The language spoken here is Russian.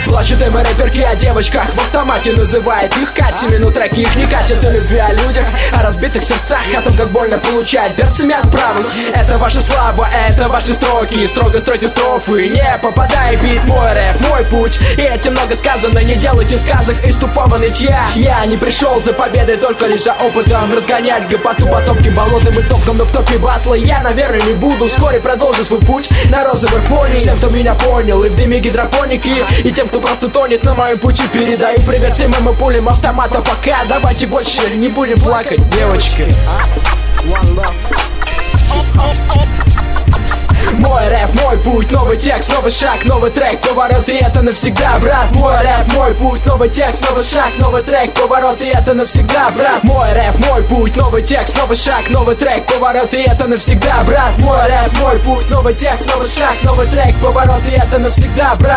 Плачут им рэперки о девочках в автомате, называет их Катями. Но треки их не катят о любви, о людях, о разбитых сердцах, о том, как больно получать перцами от правых. Это ваша слава, это ваши строки. Строго стройте строфы, не попадай в бит. Мой рэп, мой путь, и этим много сказано. Не делайте сказок из тупого нытья. Я не пришел за победой, только лишь за опытом. Разгонять гопоту по топким болотным итогам. Но в топе батла я, наверное, не буду. Вскоре продолжу свой путь на розовых фоне. Тем, кто меня понял, и в дыме гидропоники, и тем, кто просто тонет на моем пути, передаю привет всем моим пулям автомата. Пока давайте больше не будем плакать, девочки. Мой рэп, мой путь, новый текст, новый шаг, новый трек, поворот, и это навсегда, брат. Мой рэп, мой путь, новый текст, новый шаг, новый трек, поворот, и это навсегда, брат. Мой рэп, мой путь, новый текст, новый шаг, новый трек, поворот, и это навсегда, брат. Мой рэп, мой путь, новый текст, новый шаг, новый трек, поворот, и это навсегда, брат.